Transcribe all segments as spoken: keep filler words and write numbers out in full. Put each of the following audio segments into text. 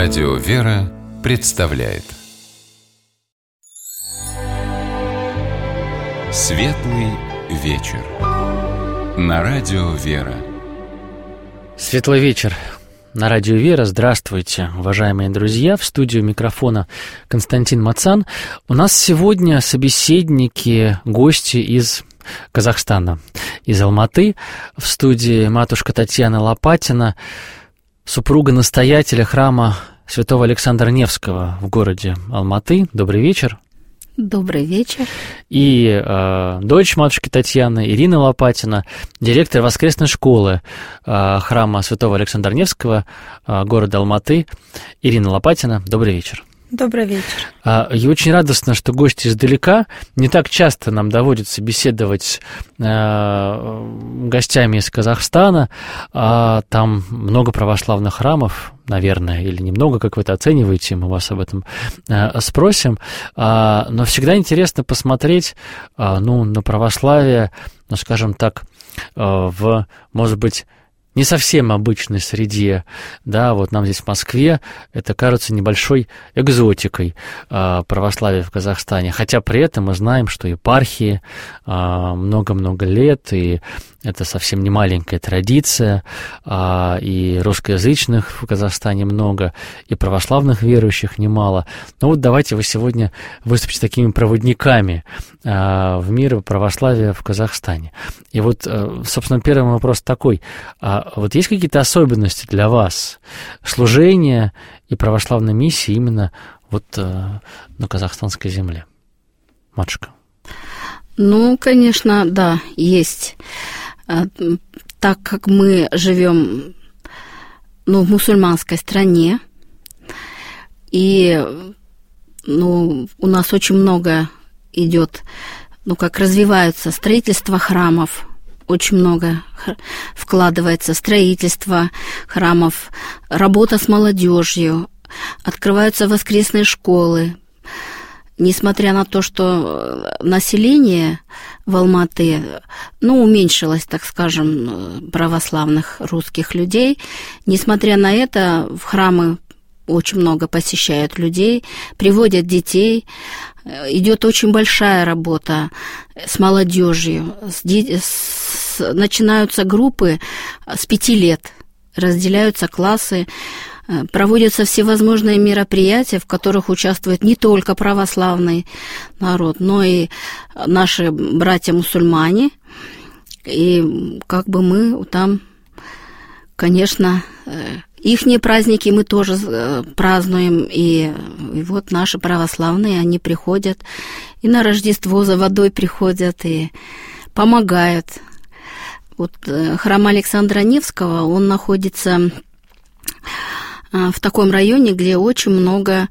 Радио «Вера» представляет Светлый вечер на Радио «Вера». Светлый вечер на Радио «Вера». Здравствуйте, уважаемые друзья. В студию микрофона Константин Мацан. У нас сегодня собеседники, гости из Казахстана, из Алматы. В студии матушка Татьяна Лопатина, супруга настоятеля храма святого Александра Невского в городе Алматы. Добрый вечер. Добрый вечер. И э, дочь матушки Татьяны, Ирина Лопатина, директор воскресной школы э, храма святого Александра Невского э, города Алматы. Ирина Лопатина, добрый вечер. Добрый вечер. И очень радостно, что гости издалека. Не так часто нам доводится беседовать с э, гостями из Казахстана. А там много православных храмов, наверное, или немного, как вы это оцениваете, мы вас об этом э, спросим. А, но всегда интересно посмотреть э, ну, на православие, ну, скажем так, э, в, может быть, не совсем обычной среде, да, вот нам здесь в Москве это кажется небольшой экзотикой э, православия в Казахстане, хотя при этом мы знаем, что епархии э, много-много лет, и это совсем не маленькая традиция, э, и русскоязычных в Казахстане много, и православных верующих немало. Но вот давайте вы сегодня выступите такими проводниками э, в мир православия в Казахстане. И вот, э, собственно, первый вопрос такой. Вот есть какие-то особенности для вас служения и православной миссии именно вот э, на казахстанской земле? Матушка. Ну, конечно, да, есть. Так как мы живем, ну, в мусульманской стране, и ну, у нас очень много идет, ну, как развиваются строительство храмов. Очень много вкладывается в строительство храмов, работа с молодежью, открываются воскресные школы. Несмотря на то, что население в Алматы, ну, уменьшилось, так скажем, православных русских людей, несмотря на это, в храмы очень много посещают людей, приводят детей. Идет очень большая работа с молодежью. С де... с... Начинаются группы с пяти лет, разделяются классы, проводятся всевозможные мероприятия, в которых участвует не только православный народ, но и наши братья-мусульмане. И как бы мы там, конечно, ихние праздники мы тоже празднуем, и, и вот наши православные, они приходят и на Рождество за водой приходят, и помогают. Вот храм Александра Невского, он находится в таком районе, где очень много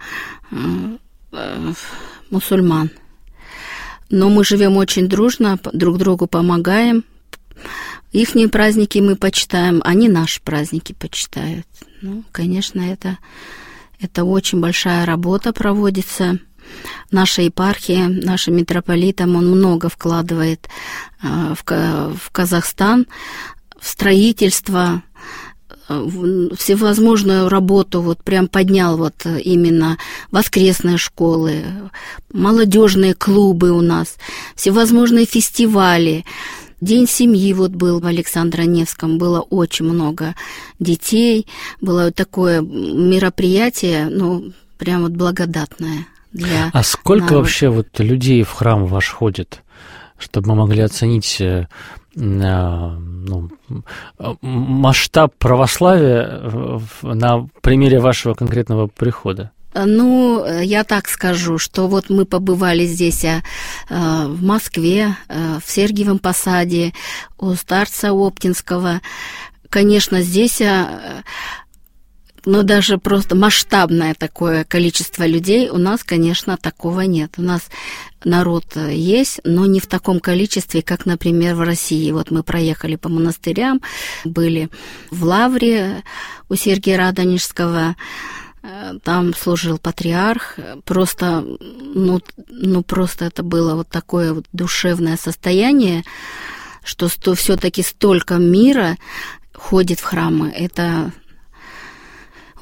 мусульман. Но мы живем очень дружно, друг другу помогаем. Ихние праздники мы почитаем, они наши праздники почитают. Ну, конечно, это, это очень большая работа проводится. Наша епархия, нашим митрополитом, он много вкладывает в, в Казахстан, в строительство, в всевозможную работу, вот прям поднял вот именно воскресные школы, молодежные клубы у нас, всевозможные фестивали. День семьи вот был в Александре Невском, было очень много детей, было такое мероприятие, ну, прям вот благодатное для А сколько народа. Вообще вот людей в храм ваш ходит, чтобы мы могли оценить э, ну, масштаб православия на примере вашего конкретного прихода? Ну, я так скажу, что вот мы побывали здесь э, в Москве, э, в Сергиевом Посаде, у старца Оптинского. Конечно, здесь, э, ну, даже просто масштабное такое количество людей у нас, конечно, такого нет. У нас народ есть, но не в таком количестве, как, например, в России. Вот мы проехали по монастырям, были в Лавре у Сергия Радонежского, там служил патриарх, просто, ну, ну, просто это было вот такое вот душевное состояние, что сто, все-таки столько мира ходит в храмы. Это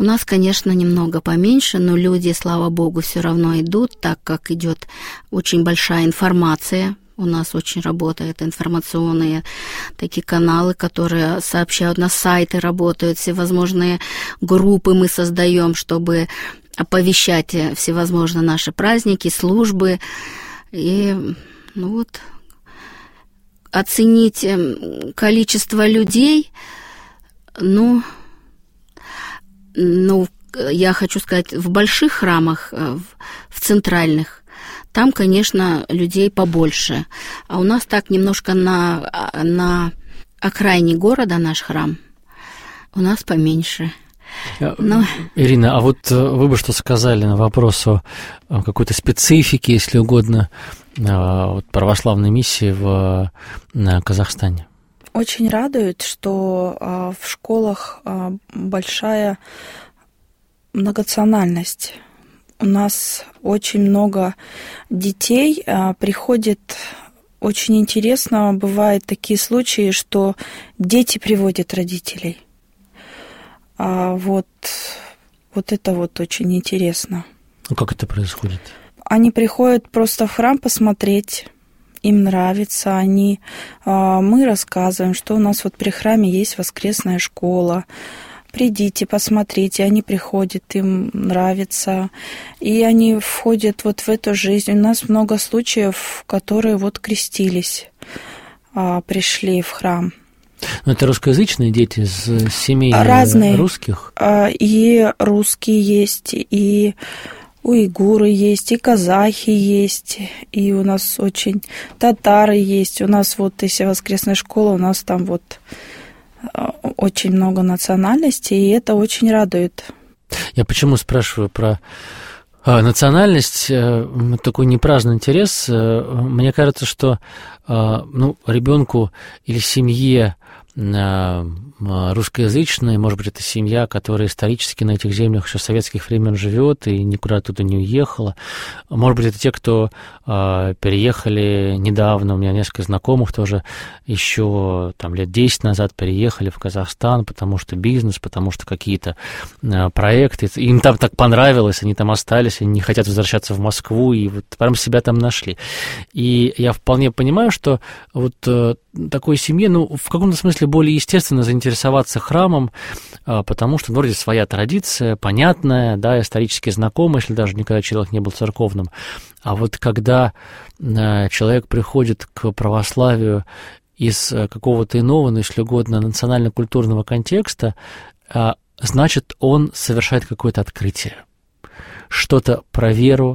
У нас, конечно, немного поменьше, но люди, слава богу, все равно идут, так как идет очень большая информация. У нас очень работают информационные такие каналы, которые сообщают, на сайты работают, всевозможные группы мы создаем, чтобы оповещать всевозможные наши праздники, службы. И ну вот, оценить количество людей, ну, ну, я хочу сказать, в больших храмах, в центральных, там, конечно, людей побольше. А у нас так немножко на, на окраине города наш храм, у нас поменьше. Но... Ирина, а вот вы бы что сказали на вопрос о какой-то специфике, если угодно, вот, православной миссии в Казахстане? Очень радует, что в школах большая многонациональность. У нас очень много детей приходит. Очень интересно, бывают такие случаи, что дети приводят родителей. А вот, вот это вот очень интересно. Ну, как это происходит? Они приходят просто в храм посмотреть, им нравится, они, мы рассказываем, что у нас вот при храме есть воскресная школа. Придите, посмотрите, они приходят, им нравится, и они входят вот в эту жизнь. У нас много случаев, которые вот крестились, пришли в храм. Но это русскоязычные дети из семей разные, русских? И русские есть, и уйгуры есть, и казахи есть, и у нас очень татары есть. У нас вот, если воскресная школа, у нас там вот очень много национальностей, и это очень радует. Я почему спрашиваю про национальность? Такой непраздный интерес. Мне кажется, что ну, ребенку или семье русскоязычной, может быть, это семья, которая исторически на этих землях еще с советских времен живет и никуда оттуда не уехала. Может быть, это те, кто э, переехали недавно. У меня несколько знакомых тоже еще там, лет десять назад переехали в Казахстан, потому что бизнес, потому что какие-то э, проекты. Им там так понравилось, они там остались, они не хотят возвращаться в Москву, и вот прям себя там нашли. И я вполне понимаю, что вот э, такой семье, ну, в каком-то смысле более естественно заинтересоваться храмом, потому что вроде своя традиция, понятная, да, исторически знакомая, если даже никогда человек не был церковным. А вот когда человек приходит к православию из какого-то иного, ну, если угодно, национально-культурного контекста, значит, он совершает какое-то открытие. Что-то про веру,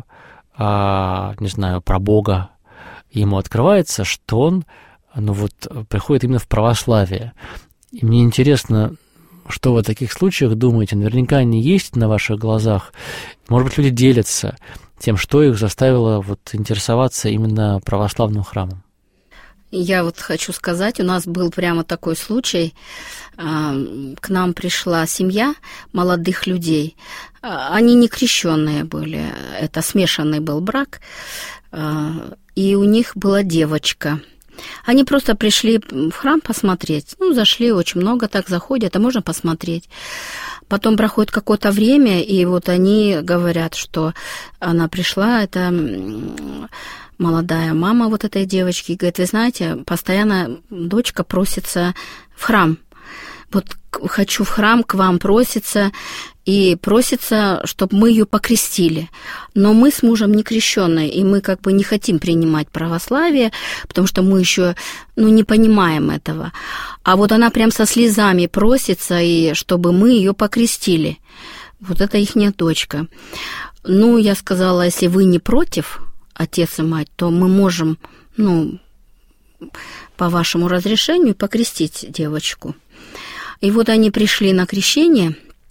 не знаю, про Бога ему открывается, что он ну вот приходит именно в православие. И мне интересно, что вы о таких случаях думаете? Наверняка они есть на ваших глазах. Может быть, люди делятся тем, что их заставило вот интересоваться именно православным храмом. Я вот хочу сказать, у нас был прямо такой случай. К нам пришла семья молодых людей. Они не крещенные были, это смешанный был брак. И у них была девочка. Они просто пришли в храм посмотреть. Ну, зашли, очень много так заходят, а можно посмотреть. Потом проходит какое-то время, и вот они говорят, что она пришла, это молодая мама вот этой девочки, и говорит, вы знаете, постоянно дочка просится в храм. Вот хочу в храм, к вам просится, и просится, чтобы мы ее покрестили. Но мы с мужем не крещенные, и мы как бы не хотим принимать православие, потому что мы еще ну, не понимаем этого. А вот она прям со слезами просится, и чтобы мы ее покрестили. Вот это ихняя дочка. Ну, я сказала, если вы не против, отец и мать, то мы можем, ну, по вашему разрешению покрестить девочку. И вот они пришли на крещение,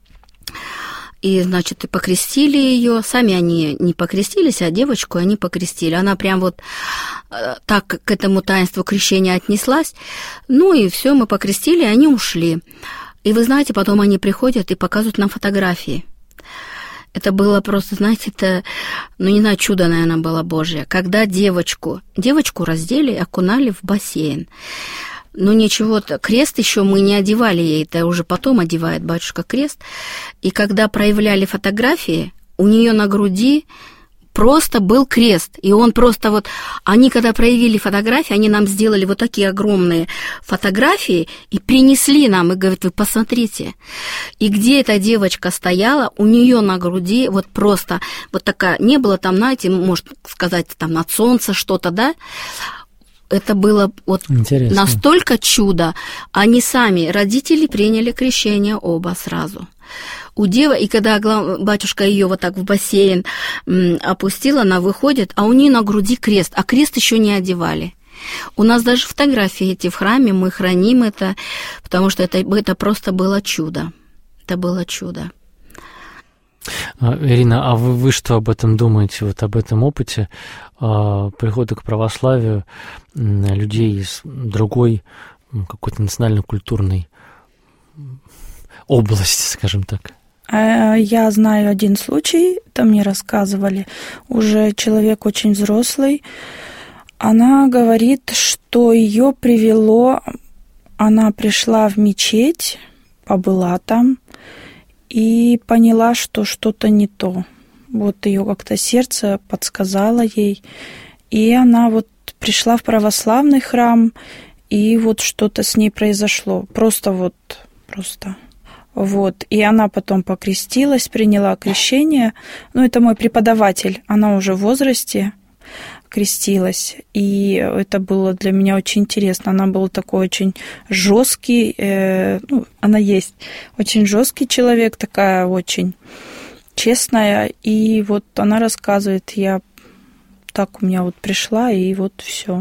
и, значит, и покрестили ее. Сами они не покрестились, а девочку они покрестили. Она прям вот так к этому таинству крещения отнеслась. Ну и все, мы покрестили, и они ушли. И вы знаете, потом они приходят и показывают нам фотографии. Это было просто, знаете, это, ну, не знаю, чудо, наверное, было Божье. Когда девочку, девочку раздели, окунали в бассейн. Ну, ничего-то, крест еще мы не одевали ей, это уже потом одевает батюшка крест. И когда проявляли фотографии, у нее на груди просто был крест. И он просто вот... Они, когда проявили фотографии, они нам сделали вот такие огромные фотографии и принесли нам, и говорят, вы посмотрите. И где эта девочка стояла, у нее на груди вот просто вот такая... Не было там, знаете, можно сказать, там от солнца что-то, да? Это было вот интересно. Настолько чудо. Они сами, родители, приняли крещение оба сразу. У девы, и когда батюшка ее вот так в бассейн опустил, она выходит, а у нее на груди крест, а крест еще не одевали. У нас даже фотографии эти в храме, мы храним это, потому что это, это просто было чудо. Это было чудо. Ирина, а вы, вы что об этом думаете, вот об этом опыте э, прихода к православию э, людей из другой какой-то национально-культурной области, скажем так? Я знаю один случай, там мне рассказывали, уже человек очень взрослый, она говорит, что ее привело, она пришла в мечеть, побыла там, и поняла, что что-то не то. Вот ее как-то сердце подсказало ей. И она вот пришла в православный храм, и вот что-то с ней произошло. Просто вот, просто. Вот. И она потом покрестилась, приняла крещение. Ну, это мой преподаватель, она уже в возрасте крестилась. И это было для меня очень интересно. Она была такой очень жесткий, э, ну, она есть очень жесткий человек, такая очень честная. И вот она рассказывает, я так у меня вот пришла, и вот все.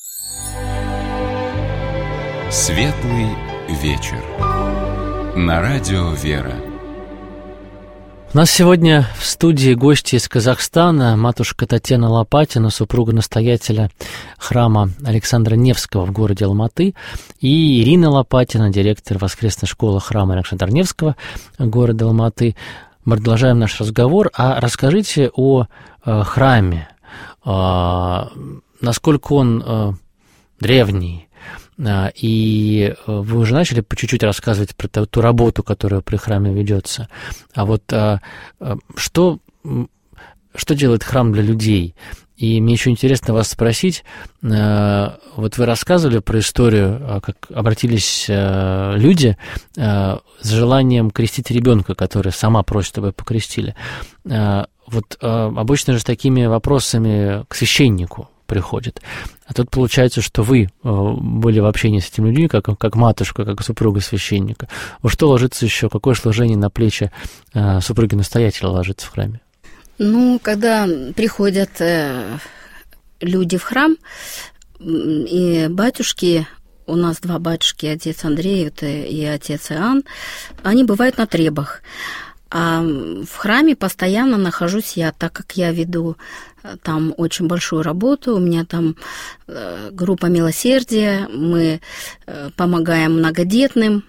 Светлый вечер. На радио «Вера». У нас сегодня в студии гости из Казахстана, матушка Татьяна Лопатина, супруга настоятеля храма Александра Невского в городе Алматы, и Ирина Лопатина, директор воскресной школы храма Александра Невского города Алматы. Мы продолжаем наш разговор. А расскажите о э, храме, э, насколько он э, древний. И вы уже начали по чуть-чуть рассказывать про ту, ту работу, которая при храме ведется. А вот что, что делает храм для людей? И мне еще интересно вас спросить, вот вы рассказывали про историю, как обратились люди с желанием крестить ребенка, который сама просит, чтобы покрестили. Вот обычно же с такими вопросами к священнику приходит. А тут получается, что вы были в общении с этими людьми, как, как матушка, как супруга священника. Вот что ложится еще, какое служение на плечи супруги настоятеля ложится в храме? Ну, когда приходят люди в храм, и батюшки, у нас два батюшки, отец Андрей и отец Иоанн, они бывают на требах. А в храме постоянно нахожусь я, так как я веду там очень большую работу, у меня там группа милосердия, мы помогаем многодетным,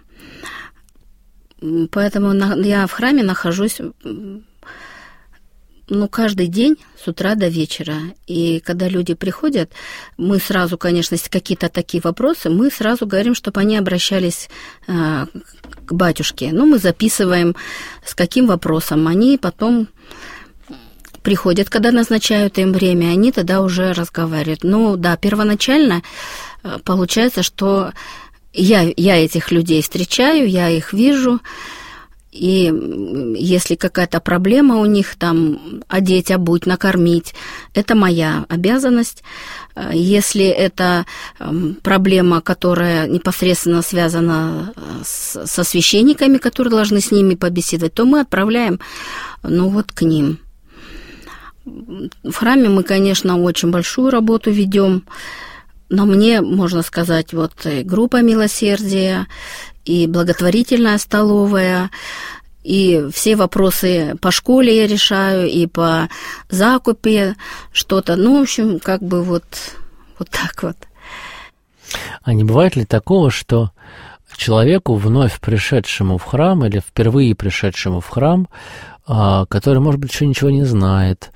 поэтому я в храме нахожусь, ну, каждый день с утра до вечера. И когда люди приходят, мы сразу, конечно, если какие-то такие вопросы, мы сразу говорим, чтобы они обращались э, к батюшке. Ну, мы записываем, с каким вопросом. Они потом приходят, когда назначают им время, они тогда уже разговаривают. Ну, да, первоначально э, получается, что я, я этих людей встречаю, я их вижу. И если какая-то проблема у них, там, одеть, обуть, накормить, это моя обязанность. Если это проблема, которая непосредственно связана с, со священниками, которые должны с ними побеседовать, то мы отправляем, ну, вот к ним. В храме мы, конечно, очень большую работу ведем, но мне, можно сказать, вот группа милосердия, и благотворительная столовая, и все вопросы по школе я решаю, и по закупе что-то. Ну, в общем, как бы вот, вот так вот. А не бывает ли такого, что человеку, вновь пришедшему в храм или впервые пришедшему в храм, который, может быть, еще ничего не знает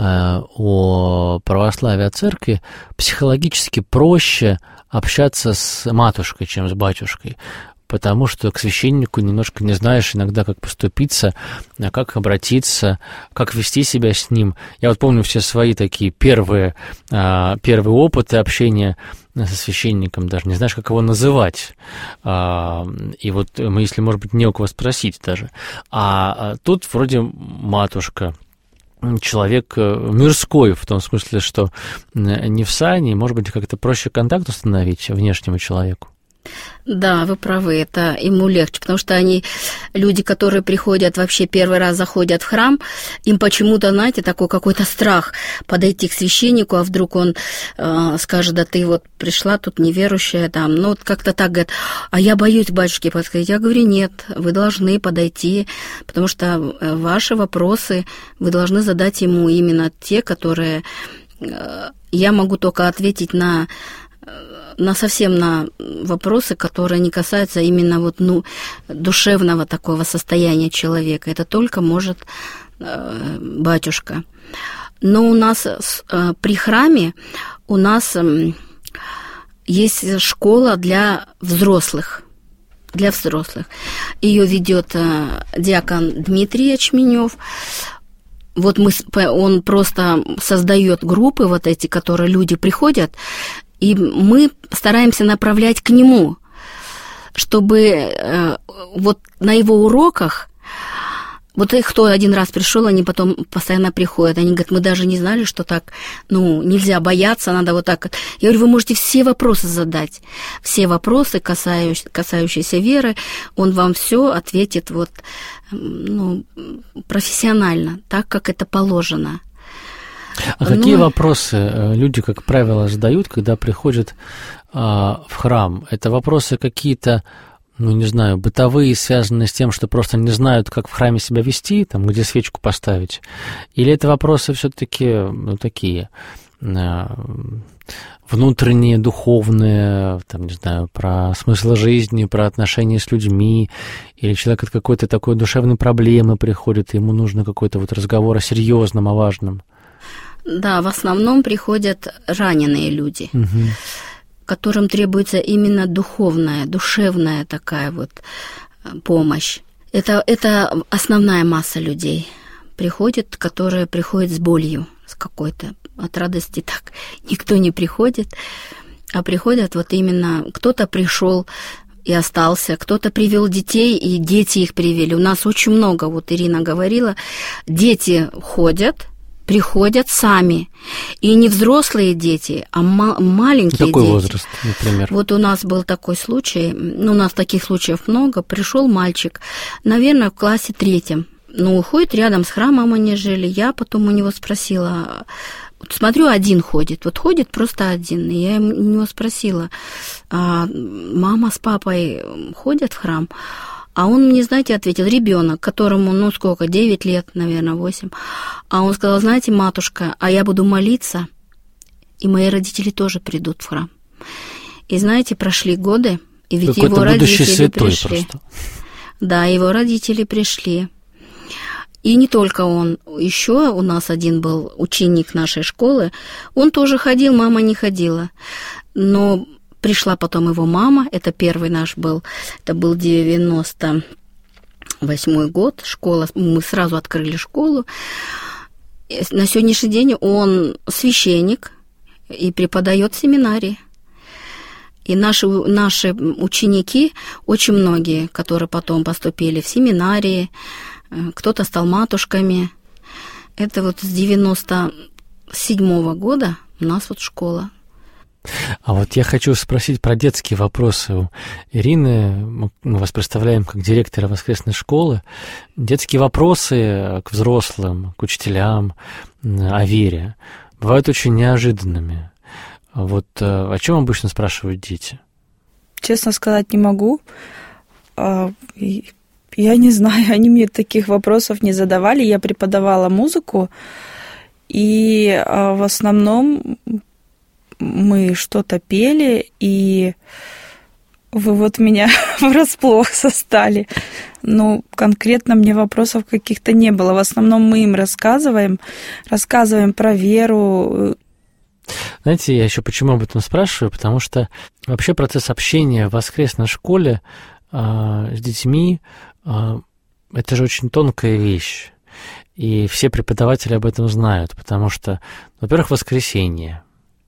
о православии, о церкви, психологически проще общаться с матушкой, чем с батюшкой, потому что к священнику немножко не знаешь иногда, как поступиться, как обратиться, как вести себя с ним. Я вот помню все свои такие первые, первые опыты общения со священником, даже не знаешь, как его называть. И вот если, может быть, не у кого спросить даже. А тут вроде матушка, человек мирской, в том смысле, что не в сане, может быть, как-то проще контакт установить внешнему человеку. Да, вы правы, это ему легче, потому что они, люди, которые приходят, вообще первый раз заходят в храм, им почему-то, знаете, такой какой-то страх подойти к священнику, а вдруг он э, скажет, да ты вот пришла тут неверующая, там, ну вот как-то так говорит, а я боюсь к батюшке подходить. Я говорю, нет, вы должны подойти, потому что ваши вопросы вы должны задать ему именно те, которые э, я могу только ответить на... на совсем на вопросы, которые не касаются именно вот, ну, душевного такого состояния человека. Это только может э, батюшка. Но у нас э, при храме у нас э, есть школа для взрослых. Для взрослых. Ее ведет э, диакон Дмитрий Ячменев. Вот мы, он просто создает группы вот эти, которые люди приходят, и мы стараемся направлять к нему, чтобы э, вот на его уроках, вот их кто один раз пришел, они потом постоянно приходят, они говорят, мы даже не знали, что так, ну, нельзя бояться, надо вот так. Я говорю, вы можете все вопросы задать, все вопросы, касающиеся, касающиеся веры, он вам все ответит вот, ну, профессионально, так, как это положено. А ну, какие вопросы люди, как правило, задают, когда приходят а, в храм? Это вопросы какие-то, ну, не знаю, бытовые, связанные с тем, что просто не знают, как в храме себя вести, там, где свечку поставить? Или это вопросы все-таки, ну, такие, а, внутренние, духовные, там, не знаю, про смысл жизни, про отношения с людьми, или человек от какой-то такой душевной проблемы приходит, и ему нужно какой-то вот разговор о серьезном, о важном? Да, в основном приходят раненые люди, угу. которым требуется именно духовная, душевная такая вот помощь. Это, это основная масса людей приходит, которые приходят с болью, с какой-то. От радости так никто не приходит, а приходят вот именно, кто-то пришел и остался, кто-то привел детей, и дети их привели. У нас очень много, вот Ирина говорила, дети ходят, приходят сами. И не взрослые дети, а ма- маленькие Какой дети. Какой возраст, например? Вот у нас был такой случай, ну, у нас таких случаев много. Пришел мальчик, наверное, в классе третьем. Ну, ходит рядом с храмом, они жили. Я потом у него спросила, вот смотрю, один ходит, вот ходит просто один. И я у него спросила, а мама с папой ходят в храм? А он мне, знаете, ответил, ребенок, которому, ну, сколько, девять лет, наверное, восемь. А он сказал, знаете, матушка, а я буду молиться, и мои родители тоже придут в храм. И, знаете, прошли годы, и ведь Какой-то его родители пришли. Просто. Да, его родители пришли. И не только он, еще у нас один был ученик нашей школы, он тоже ходил, мама не ходила. Но пришла потом его мама, это первый наш был, это был девяносто восьмой год, школа, мы сразу открыли школу. На сегодняшний день он священник и преподает в семинарии. И наши, наши ученики, очень многие, которые потом поступили в семинарии, кто-то стал матушками. Это вот с девяносто седьмого года у нас вот школа. А вот я хочу спросить про детские вопросы у Ирины. Мы вас представляем как директора воскресной школы. Детские вопросы к взрослым, к учителям о вере бывают очень неожиданными. Вот о чем обычно спрашивают дети? Честно сказать, не могу. Я не знаю, они мне таких вопросов не задавали. Я преподавала музыку, и в основном мы что-то пели, и Вы вот меня врасплох застали. Ну, конкретно мне вопросов каких-то не было. В основном мы им рассказываем, рассказываем про веру. Знаете, я еще почему об этом спрашиваю? Потому что вообще процесс общения в воскресной школе э, с детьми э, это же очень тонкая вещь. И все преподаватели об этом знают, потому что, во-первых, воскресенье,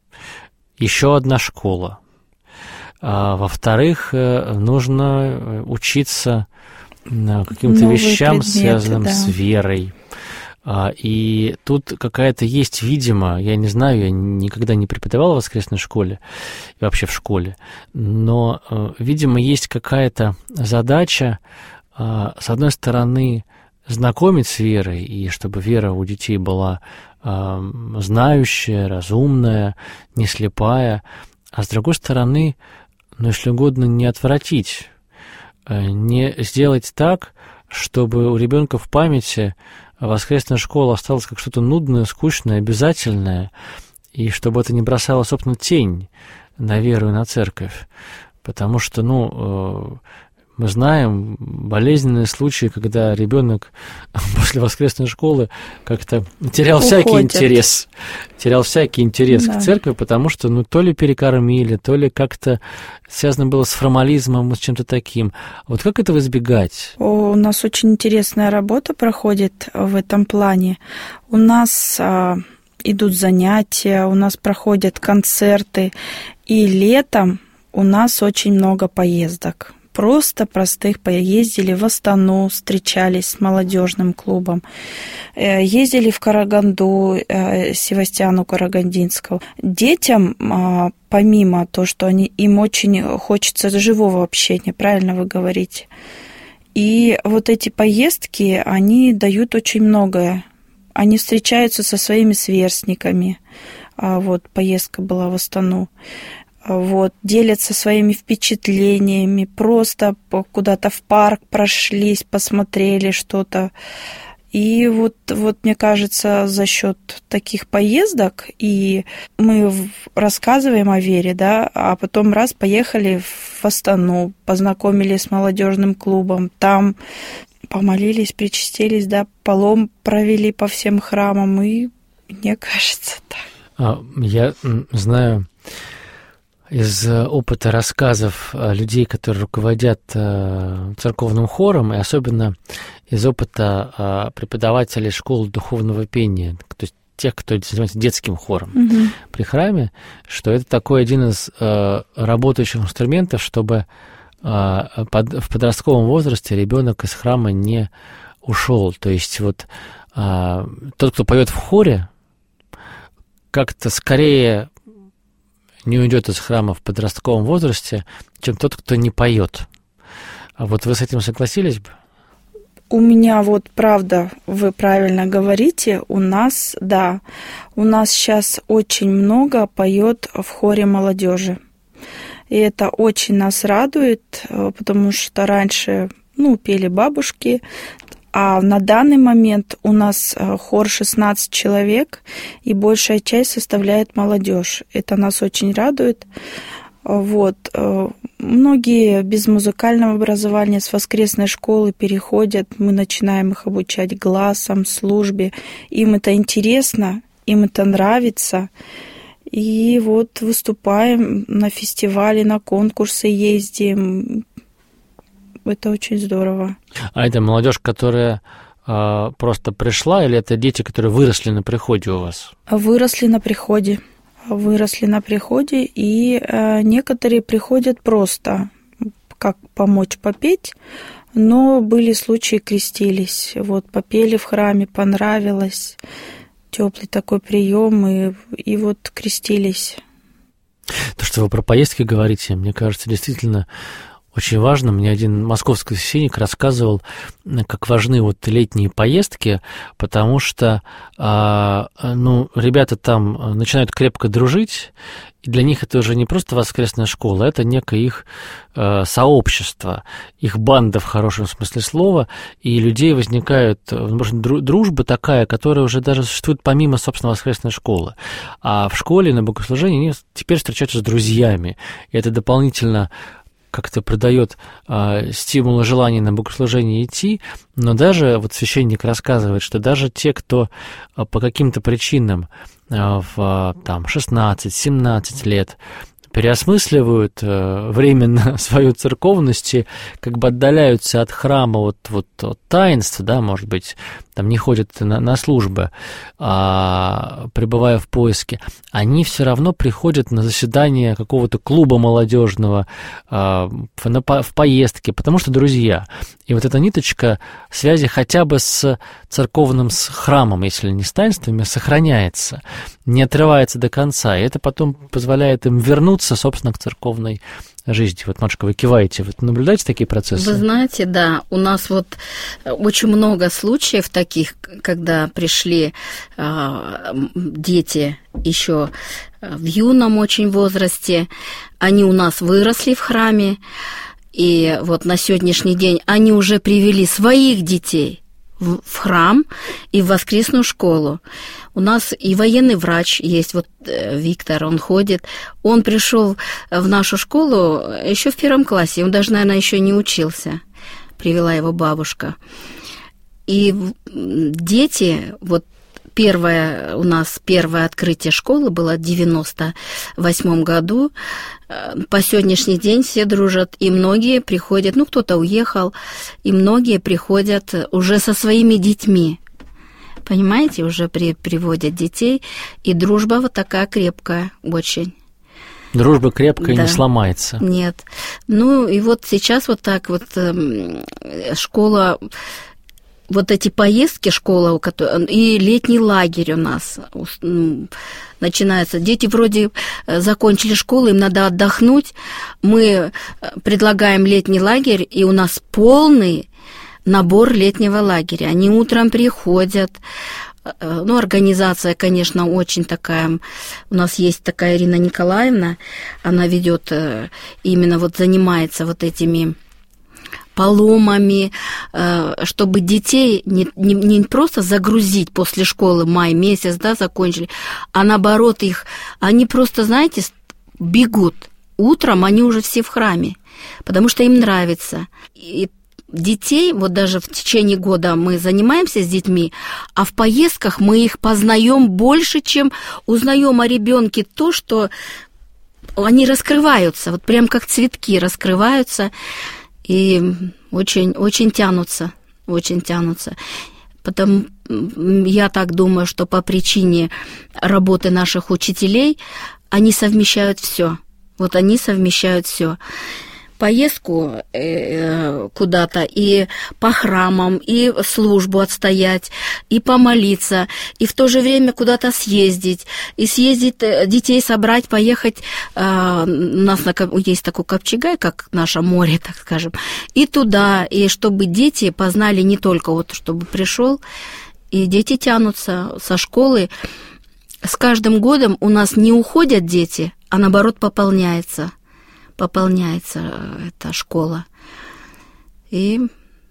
еще одна школа. А, во-вторых, нужно учиться каким-то Новые вещам, предметы, связанным да. с верой. А, и тут какая-то есть, видимо, я не знаю, я никогда не преподавал в воскресной школе, и вообще в школе, но, видимо, есть какая-то задача, с одной стороны, знакомить с верой, и чтобы вера у детей была э, знающая, разумная, не слепая, а с другой стороны, ну, если угодно, не отвратить, э, не сделать так, чтобы у ребенка в памяти воскресная школа осталась как что-то нудное, скучное, обязательное, и чтобы это не бросало, собственно, тень на веру и на церковь. Потому что, ну, э, мы знаем болезненные случаи, когда ребенок после воскресной школы как-то терял Уходят. всякий интерес, терял всякий интерес да. к церкви, потому что, ну, то ли перекормили, то ли как-то связано было с формализмом, с чем-то таким. Вот как этого избегать? У нас очень интересная работа проходит в этом плане. У нас а, идут занятия, у нас проходят концерты, и летом у нас очень много поездок. Просто простых поездили в Астану, встречались с молодежным клубом, ездили в Караганду, Севастьяну Карагандинского. Детям, помимо того, что они, им очень хочется живого общения, правильно вы говорите, и вот эти поездки, они дают очень многое. Они встречаются со своими сверстниками. Вот поездка была в Астану. Вот, делятся своими впечатлениями, просто куда-то в парк прошлись, посмотрели что-то. И вот, вот мне кажется, за счет таких поездок, и мы рассказываем о вере, да, а потом раз поехали в Астану, познакомились с молодежным клубом, там помолились, причастились, да, палом провели по всем храмам, и мне кажется так. Я знаю из опыта рассказов людей, которые руководят церковным хором, и особенно из опыта преподавателей школ духовного пения, то есть тех, кто занимается детским хором mm-hmm. при храме, что это такой один из работающих инструментов, чтобы в подростковом возрасте ребенок из храма не ушел. То есть вот тот, кто поет в хоре, как-то скорее не уйдет из храма в подростковом возрасте, чем тот, кто не поет. А вот вы с этим согласились бы? У меня вот, правда, вы правильно говорите, у нас, да, у нас сейчас очень много поет в хоре молодежи. И это очень нас радует, потому что раньше, ну, пели бабушки, а на данный момент у нас хор шестнадцать человек, и большая часть составляет молодежь. Это нас очень радует. Вот. Многие без музыкального образования с воскресной школы переходят, мы начинаем их обучать глазам, службе. Им это интересно, им это нравится. И вот выступаем на фестивале, на конкурсы ездим. Это очень здорово. А это молодежь, которая э, просто пришла, или это дети, которые выросли на приходе у вас? Выросли на приходе. Выросли на приходе, и э, некоторые приходят просто, как помочь попеть, но были случаи, крестились. Вот, попели в храме, понравилось, теплый такой прием, и, и вот крестились. То, что вы про поездки говорите, мне кажется, действительно очень важно. Мне один московский священник рассказывал, как важны вот летние поездки, потому что, ну, ребята там начинают крепко дружить, и для них это уже не просто воскресная школа, это некое их сообщество, их банда в хорошем смысле слова, и людей возникает, может, дружба такая, которая уже даже существует помимо, собственно, воскресной школы. А в школе на богослужении они теперь встречаются с друзьями, и это дополнительно как-то придает э, стимул и желание на богослужение идти, но даже вот священник рассказывает, что даже те, кто э, по каким-то причинам э, в там, шестнадцать-семнадцать лет переосмысливают э, временно свою церковность и как бы отдаляются от храма, вот, вот от таинства, да, может быть, там не ходят на, на службы, а, пребывая в поиске, они все равно приходят на заседание какого-то клуба молодежного, а, в, на, в поездке, потому что друзья. И вот эта ниточка связи хотя бы с церковным с храмом, если не с таинствами, сохраняется, не отрывается до конца, и это потом позволяет им вернуться, собственно, к церковной жизни. Вот, матушка, вы киваете, вы наблюдаете такие процессы? Вы знаете, да, у нас вот очень много случаев таких, когда пришли э, дети еще в юном очень возрасте, они у нас выросли в храме, и вот на сегодняшний день они уже привели своих детей в, в храм и в воскресную школу. У нас и военный врач есть, вот Виктор, он ходит. Он пришел в нашу школу еще в первом классе, он даже, наверное, еще не учился. Привела его бабушка. И дети, вот первое у нас, первое открытие школы было в девяносто восьмом году. По сегодняшний день все дружат, и многие приходят, ну, кто-то уехал, и многие приходят уже со своими детьми. Понимаете, уже при, приводят детей, и дружба вот такая крепкая очень. Дружба крепкая, да. Не сломается. Нет. Ну, и вот сейчас вот так вот э, школа, вот эти поездки школа, и летний лагерь у нас начинается. Дети вроде закончили школу, им надо отдохнуть. Мы предлагаем летний лагерь, и у нас полный набор летнего лагеря. Они утром приходят. Ну, организация, конечно, очень такая. У нас есть такая Ирина Николаевна, она ведет, именно вот занимается вот этими поломами, чтобы детей не, не, не просто загрузить после школы, май месяц, да, закончили, а наоборот их, они просто, знаете, бегут. Утром они уже все в храме, потому что им нравится. И детей, вот даже в течение года мы занимаемся с детьми, а в поездках мы их познаем больше, чем узнаем о ребенке то, что они раскрываются, вот прям как цветки раскрываются, и очень, очень тянутся, очень тянутся. Потому я так думаю, что по причине работы наших учителей они совмещают все. Вот они совмещают все. Поездку куда-то, и по храмам, и службу отстоять, и помолиться, и в то же время куда-то съездить, и съездить, детей собрать, поехать. У нас есть такой Копчегай, как наше море, так скажем, и туда, и чтобы дети познали не только вот, чтобы пришел, и дети тянутся со школы. С каждым годом у нас не уходят дети, а наоборот пополняется. пополняется эта школа. И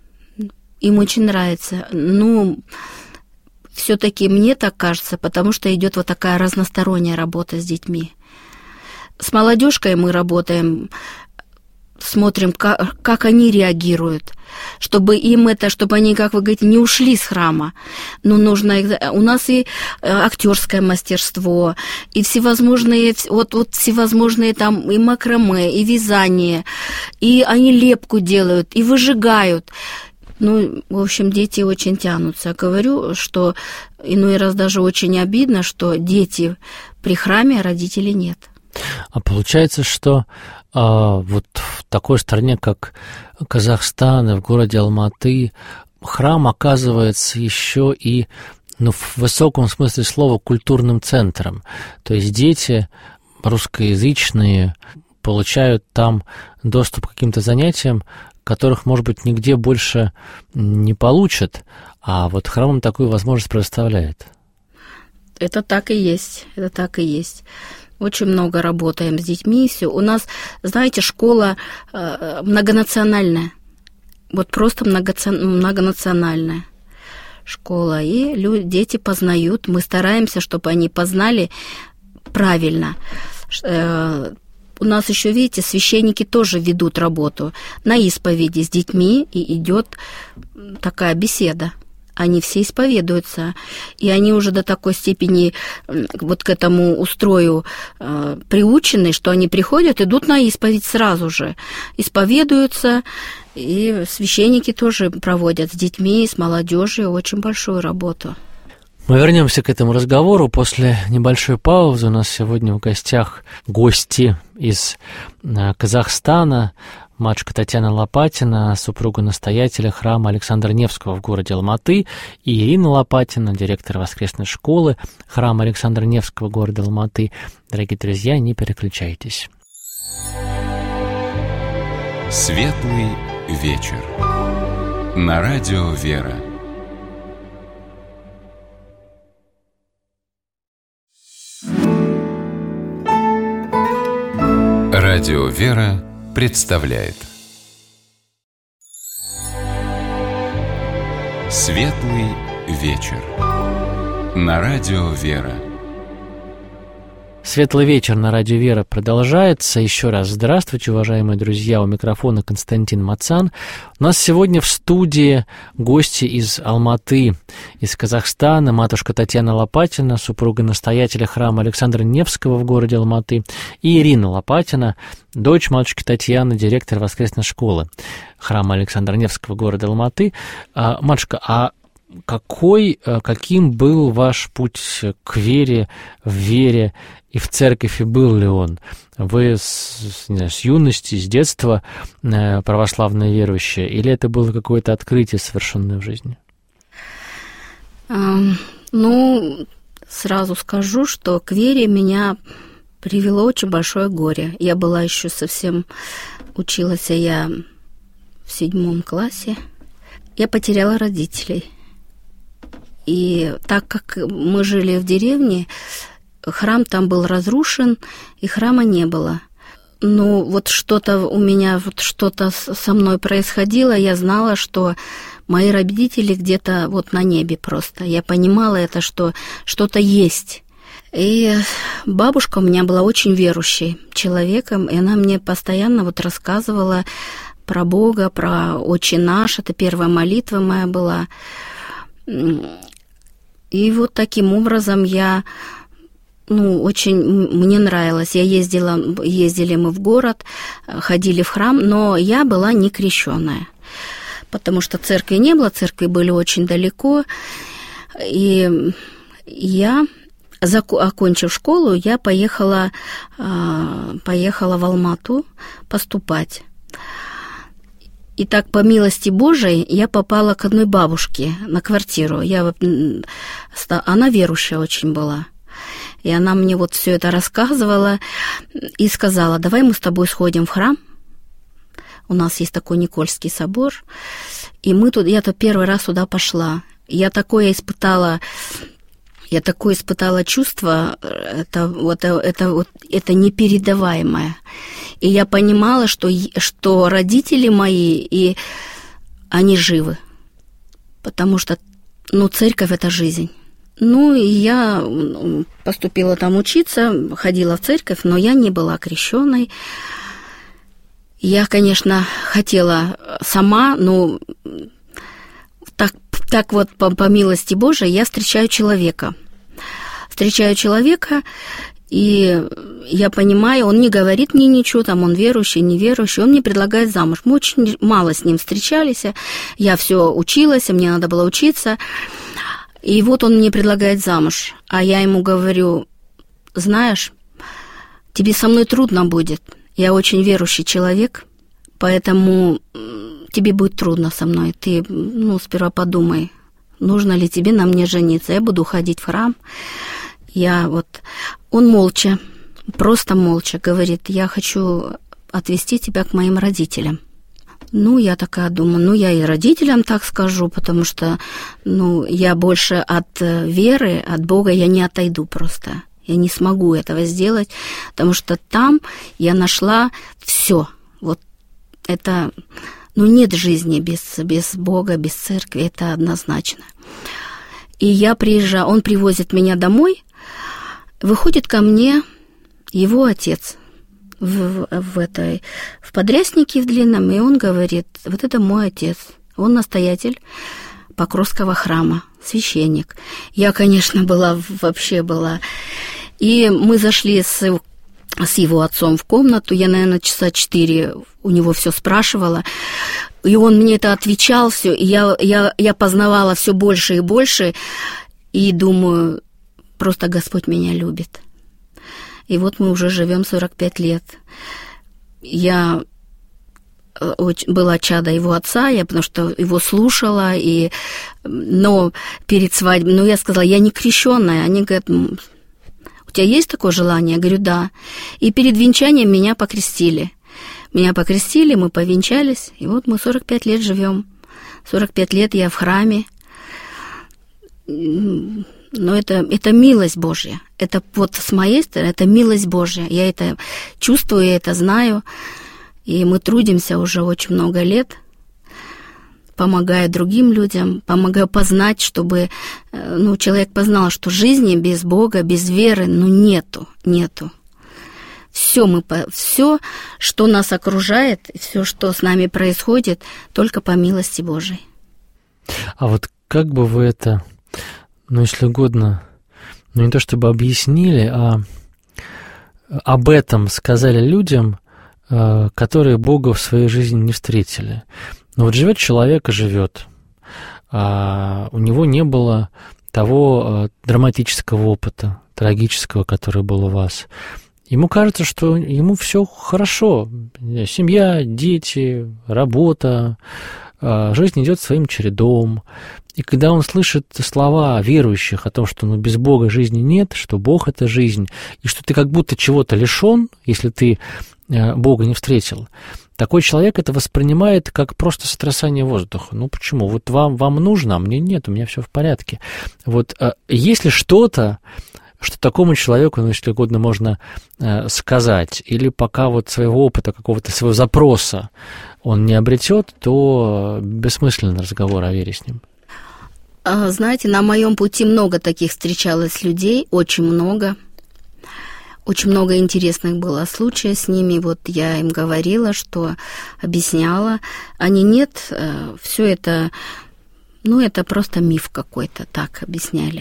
им очень нравится. Ну, все-таки мне так кажется, потому что идет вот такая разносторонняя работа с детьми. С молодежкой мы работаем, смотрим, как, как они реагируют, чтобы им это, чтобы они, как вы говорите, не ушли с храма. Но нужно, у нас и актерское мастерство, и всевозможные, вот, вот всевозможные там и макраме, и вязание, и они лепку делают, и выжигают. Ну, в общем, дети очень тянутся. Говорю, что иной раз даже очень обидно, что дети при храме, а родителей нет. А получается, что а, вот в такой стране, как Казахстан, и в городе Алматы, храм оказывается еще и, ну, в высоком смысле слова, культурным центром. То есть дети русскоязычные получают там доступ к каким-то занятиям, которых, может быть, нигде больше не получат, а вот храм им такую возможность предоставляет. Это так и есть, это так и есть. Очень много работаем с детьми, и все. У нас, знаете, школа э, многонациональная, вот просто многоци... многонациональная школа, и люди, дети познают, мы стараемся, чтобы они познали правильно. Э, у нас еще, видите, священники тоже ведут работу. На исповеди с детьми и идет такая беседа. Они все исповедуются, и они уже до такой степени вот к этому устрою э, приучены, что они приходят, идут на исповедь сразу же, исповедуются, и священники тоже проводят с детьми, с молодежью очень большую работу. Мы вернемся к этому разговору после небольшой паузы. У нас сегодня в гостях гости из Казахстана. Матушка Татьяна Лопатина, супруга настоятеля храма Александра Невского в городе Алматы, и Ирина Лопатина, директор воскресной школы храма Александра Невского города Алматы. Дорогие друзья, не переключайтесь. Светлый вечер. На радио «Вера». Радио «Вера» представляет Светлый вечер. На радио «Вера». Светлый вечер на радио «Вера» продолжается. Еще раз здравствуйте, уважаемые друзья. У микрофона Константин Мацан. У нас сегодня в студии гости из Алматы, из Казахстана. Матушка Татьяна Лопатина, супруга настоятеля храма Александра Невского в городе Алматы, и Ирина Лопатина, дочь матушки Татьяны, директор воскресной школы храма Александра Невского города Алматы. А, матушка, а какой, каким был ваш путь к вере, в вере и в церковь, и был ли он? Вы с, не знаю, с юности, с детства православные верующие, или это было какое-то открытие, совершенное в жизни? Ну, сразу скажу, что к вере меня привело очень большое горе. Я была еще совсем, училась я в седьмом классе. Я потеряла родителей. И так как мы жили в деревне, храм там был разрушен, и храма не было. Ну, вот что-то у меня, вот что-то со мной происходило, я знала, что мои родители где-то вот на небе просто. Я понимала это, что что-то есть. И бабушка у меня была очень верующей человеком, и она мне постоянно вот рассказывала про Бога, про «Отче наш», это первая молитва моя была. И вот таким образом я, ну, очень мне нравилось. Я ездила, ездили мы в город, ходили в храм, но я была не крещенная, потому что церкви не было, церкви были очень далеко. И я, окончив школу, я поехала, поехала в Алмату поступать. И так, по милости Божией, я попала к одной бабушке на квартиру. Я, она верующая очень была. И она мне вот все это рассказывала и сказала: давай мы с тобой сходим в храм. У нас есть такой Никольский собор. И мы тут, я-то первый раз туда пошла. Я такое испытала... Я такое испытала чувство, это, вот, это, вот, это непередаваемое. И я понимала, что, что родители мои, и они живы. Потому что, ну, церковь – это жизнь. Ну, и я поступила там учиться, ходила в церковь, но я не была крещенной. Я, конечно, хотела сама, но... Так, так вот, по, по милости Божией, я встречаю человека. Встречаю человека, и я понимаю, он не говорит мне ничего, там он верующий, неверующий, он мне предлагает замуж. Мы очень мало с ним встречались, я все училась, мне надо было учиться. И вот он мне предлагает замуж, а я ему говорю: знаешь, тебе со мной трудно будет, я очень верующий человек, поэтому... тебе будет трудно со мной, ты, ну, сперва подумай, нужно ли тебе на мне жениться. Я буду ходить в храм. Я вот... Он молча, просто молча говорит: я хочу отвезти тебя к моим родителям. Ну, я такая думаю, ну, я и родителям так скажу, потому что, ну, я больше от веры, от Бога я не отойду просто. Я не смогу этого сделать, потому что там я нашла все. Вот это... Ну, нет жизни без, без Бога, без церкви, это однозначно. И я приезжаю, он привозит меня домой, выходит ко мне его отец, в, в этой, в подряснике в длинном, и он говорит: вот это мой отец, он настоятель Покровского храма, священник. Я, конечно, была, вообще была. И мы зашли с, с его отцом в комнату, я, наверное, часа четыре у него все спрашивала, и он мне это отвечал все, и я, я, я познавала все больше и больше, и думаю, просто Господь меня любит. И вот мы уже живем сорок пять лет. Я была чада его отца, я потому что его слушала, и, но перед свадьбой, ну, я сказала, я не крещенная. Они говорят: у тебя есть такое желание? Я говорю: да. И перед венчанием меня покрестили. Меня покрестили, мы повенчались, и вот мы сорок пять лет живем. сорок пять лет я в храме. Но это, это милость Божья. Это вот с моей стороны, это милость Божья. Я это чувствую, я это знаю. И мы трудимся уже очень много лет, помогая другим людям, помогаю познать, чтобы, ну, человек познал, что жизни без Бога, без веры, ну, нету, нету. Все, мы, все, что нас окружает, все, что с нами происходит, только по милости Божией. А вот как бы вы это, ну, если угодно, ну, не то чтобы объяснили, а об этом сказали людям, которые Бога в своей жизни не встретили. Но вот живет человек и живет. А у него не было того драматического опыта, трагического, который был у вас. Ему кажется, что ему все хорошо. Семья, дети, работа, жизнь идет своим чередом. И когда он слышит слова верующих о том, что, ну, без Бога жизни нет, что Бог — это жизнь, и что ты как будто чего-то лишен, если ты Бога не встретил, такой человек это воспринимает как просто сотрясание воздуха. Ну почему? Вот вам, вам нужно, а мне нет, у меня все в порядке. Вот есть ли что-то, что такому человеку, ну, если угодно, можно сказать, или пока вот своего опыта, какого-то своего запроса он не обретет, то бессмысленный разговор о вере с ним? Знаете, на моем пути много таких встречалось людей, очень много. Очень много интересных было случаев с ними. Вот я им говорила, что объясняла. Они: нет, все это, ну, это просто миф какой-то, так объясняли.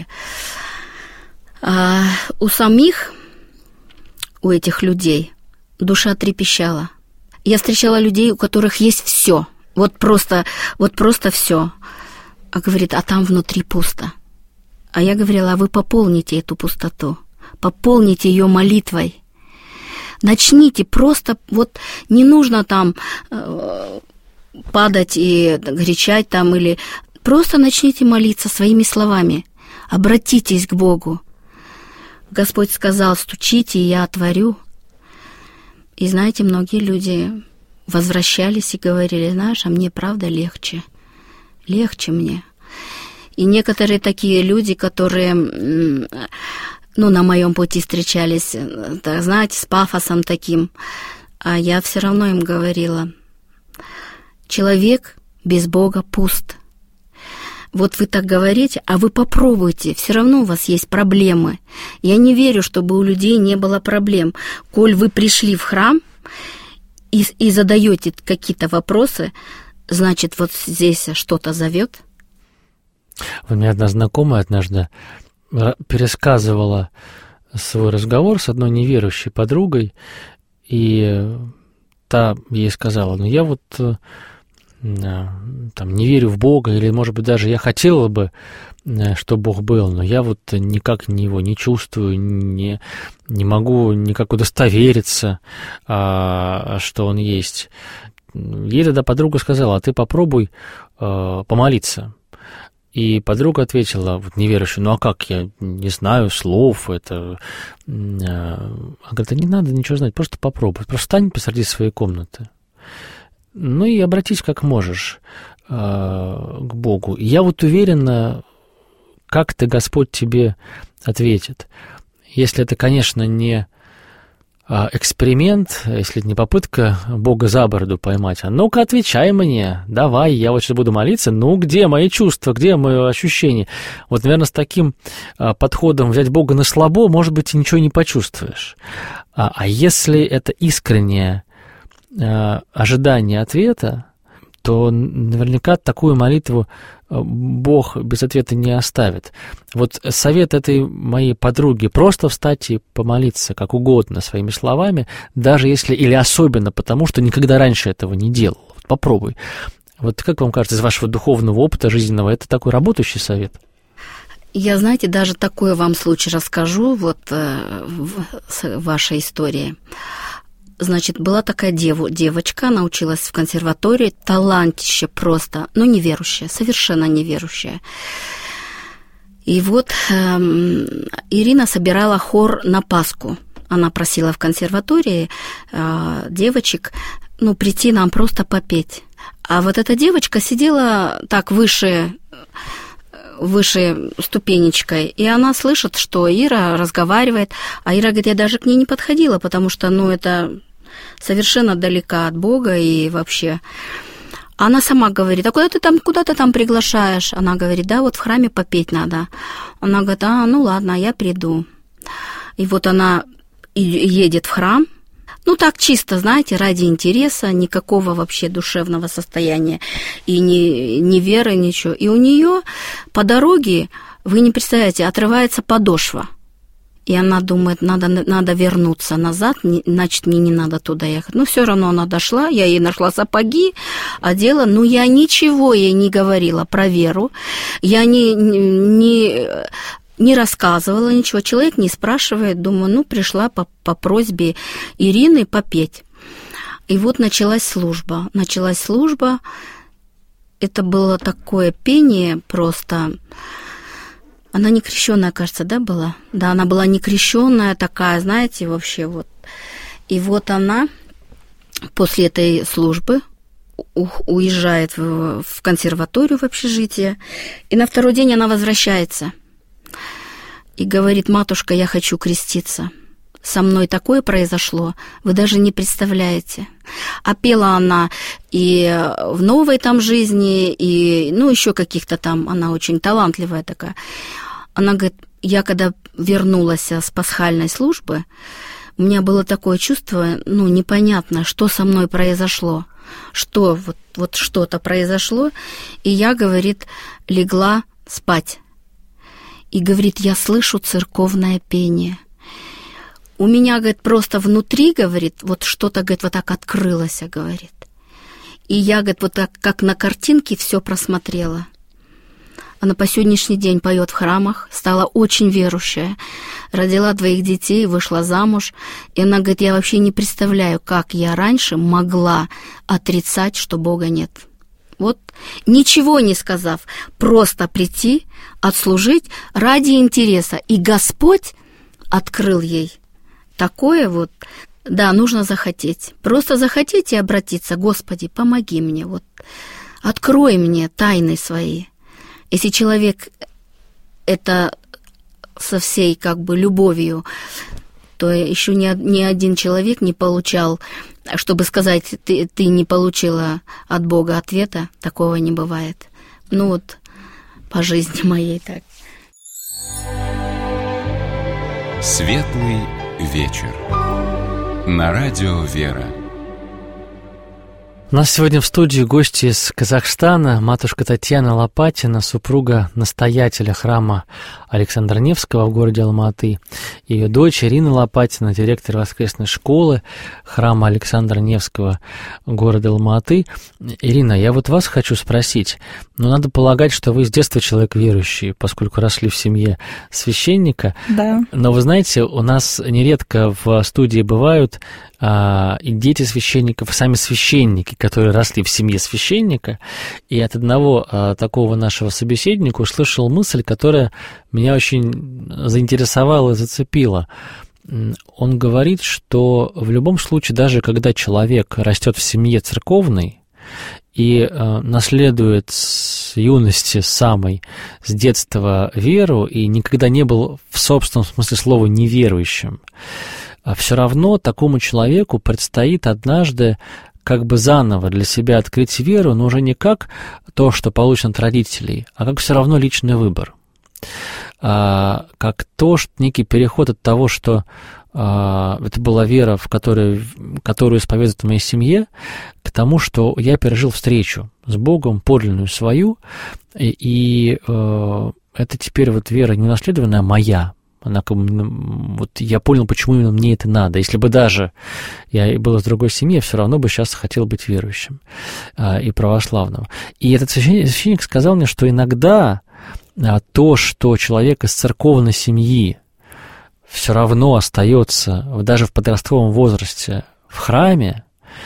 А у самих, у этих людей душа трепещала. Я встречала людей, у которых есть все, вот просто, вот просто все. А говорит: а там внутри пусто. А я говорила: а вы пополните эту пустоту. Пополните ее молитвой. Начните просто, вот не нужно там э, падать и кричать там, или просто начните молиться своими словами. Обратитесь к Богу. Господь сказал: стучите, и я отворю. И знаете, многие люди возвращались и говорили: знаешь, а мне правда легче. Легче мне. И некоторые такие люди, которые, ну, на моем пути встречались, так, знаете, с пафосом таким, а я все равно им говорила: человек без Бога пуст. Вот вы так говорите, а вы попробуйте, все равно у вас есть проблемы. Я не верю, чтобы у людей не было проблем. Коль вы пришли в храм и, и задаете какие-то вопросы, значит, вот здесь что-то зовет. У меня одна знакомая однажды пересказывала свой разговор с одной неверующей подругой, и та ей сказала: ну, я вот там не верю в Бога, или, может быть, даже я хотела бы, что Бог был, но я вот никак его не чувствую, не, не могу никак удостовериться, а, что он есть. Ей тогда подруга сказала: а ты попробуй а, помолиться. И подруга ответила, вот неверующая: ну а как, я не знаю слов, это... Она говорит: не надо ничего знать, просто попробуй, просто встань посреди своей комнаты. Ну и обратись как можешь э, к Богу. И я вот уверена, как-то Господь тебе ответит. Если это, конечно, не эксперимент, если это не попытка Бога за бороду поймать. А ну-ка, отвечай мне, давай, я вот сейчас буду молиться, ну, где мои чувства, где мои ощущения? Вот, наверное, с таким подходом взять Бога на слабо, может быть, и ничего не почувствуешь. А, а если это искреннее ожидание ответа, то наверняка такую молитву Бог без ответа не оставит. Вот совет этой моей подруги — просто встать и помолиться как угодно своими словами, даже если, или особенно потому, что никогда раньше этого не делал. Вот попробуй. Вот как вам кажется, из вашего духовного опыта жизненного, это такой работающий совет? Я, знаете, даже такой вам случай расскажу, вот в вашей истории. Значит, была такая дев, девочка, она училась в консерватории, талантище просто, но неверующая, совершенно неверующая. И вот э, Ирина собирала хор на Пасху. Она просила в консерватории э, девочек, ну, прийти нам просто попеть. А вот эта девочка сидела так выше, выше ступенечкой, и она слышит, что Ира разговаривает, а Ира говорит, я даже к ней не подходила, потому что, ну, это совершенно далека от Бога и вообще. Она сама говорит, а куда ты там, куда ты там приглашаешь? Она говорит, да, вот в храме попеть надо. Она говорит, а, ну ладно, я приду. И вот она едет в храм, ну так чисто, знаете, ради интереса, никакого вообще душевного состояния и ни, ни веры, ничего. И у нее по дороге, вы не представляете, отрывается подошва. И она думает, надо, надо вернуться назад, значит, мне не надо туда ехать. Но все равно она дошла, я ей нашла сапоги, одела. Но я ничего ей не говорила про веру. Я не, не, не рассказывала ничего. Человек не спрашивает. Думаю, ну, пришла по, по просьбе Ирины попеть. И вот началась служба. Началась служба. Это было такое пение просто... Она не крещенная, кажется, да, была? Да, она была не крещенная такая, знаете, вообще вот. И вот она после этой службы уезжает в, в консерваторию, в общежитие, и на второй день она возвращается и говорит, матушка, я хочу креститься. Со мной такое произошло, вы даже не представляете. А пела она и в новой там жизни, и, ну, еще каких-то там, она очень талантливая такая. Она говорит, я когда вернулась с пасхальной службы, у меня было такое чувство, ну, непонятно, что со мной произошло, что вот, вот что-то произошло, и я, говорит, легла спать. И, говорит, я слышу церковное пение. У меня, говорит, просто внутри, говорит, вот что-то, говорит, вот так открылось, говорит. И я, говорит, вот так, как на картинке, все просмотрела. Она по сегодняшний день поет в храмах, стала очень верующая, родила двоих детей, вышла замуж. И она говорит, я вообще не представляю, как я раньше могла отрицать, что Бога нет. Вот ничего не сказав, просто прийти, отслужить ради интереса. И Господь открыл ей такое вот, да, нужно захотеть. Просто захотеть и обратиться, Господи, помоги мне, вот, открой мне тайны свои. Если человек это со всей как бы любовью, то еще ни, ни один человек не получал, чтобы сказать, ты, ты не получила от Бога ответа, такого не бывает. Ну вот, по жизни моей так. Светлый вечер. На радио «Вера». У нас сегодня в студии гости из Казахстана, матушка Татьяна Лопатина, супруга настоятеля храма Александра Невского в городе Алматы, ее дочь Ирина Лопатина, директор воскресной школы храма Александра Невского города Алматы. Ирина, я вот вас хочу спросить, ну, надо полагать, что вы с детства человек верующий, поскольку росли в семье священника. Да. Но вы знаете, у нас нередко в студии бывают а, и дети священников, и сами священники, которые росли в семье священника, и от одного а, такого нашего собеседника услышал мысль, которая меня очень заинтересовала и зацепила. Он говорит, что в любом случае, даже когда человек растет в семье церковной и э, наследует с юности самой, с детства веру, и никогда не был в собственном смысле слова неверующим, все равно такому человеку предстоит однажды как бы заново для себя открыть веру, но уже не как то, что получено от родителей, а как все равно личный выбор. А, как то, что некий переход от того, что а, это была вера, в которой, которую исповедуют в моей семье, к тому, что я пережил встречу с Богом, подлинную свою, и, и а, это теперь вот вера не унаследованная, а моя. Она, вот я понял, почему именно мне это надо. Если бы даже я был из другой семьи, я все равно бы сейчас хотел быть верующим а, и православным. И этот священник, священник сказал мне, что иногда а, то, что человек из церковной семьи все равно остается даже в подростковом возрасте в храме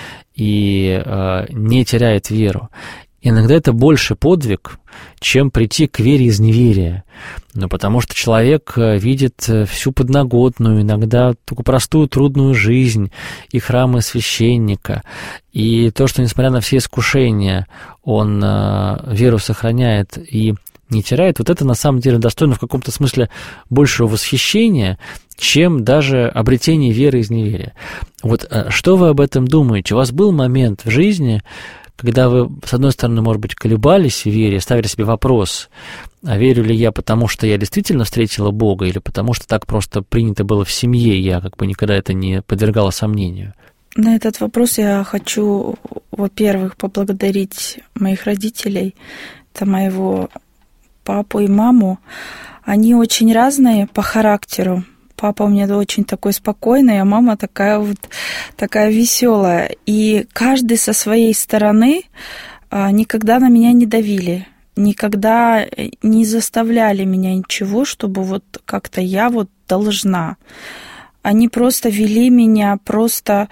и а, не теряет веру, иногда это больше подвиг, чем прийти к вере из неверия. Ну, потому что человек видит всю подноготную, иногда только простую, трудную жизнь, и храмы священника, и то, что, несмотря на все искушения, он э, веру сохраняет и не теряет, вот это на самом деле достойно в каком-то смысле большего восхищения, чем даже обретение веры из неверия. Вот э, что вы об этом думаете? У вас был момент в жизни, когда вы, с одной стороны, может быть, колебались в вере, ставили себе вопрос, а верю ли я, потому что я действительно встретила Бога, или потому что так просто принято было в семье, и я как бы никогда это не подвергала сомнению? На этот вопрос я хочу, во-первых, поблагодарить моих родителей, это моего папу и маму. Они очень разные по характеру. Папа у меня очень такой спокойный, а мама такая вот такая веселая. И каждый со своей стороны никогда на меня не давили, никогда не заставляли меня ничего, чтобы вот как-то я вот должна. Они просто вели меня, просто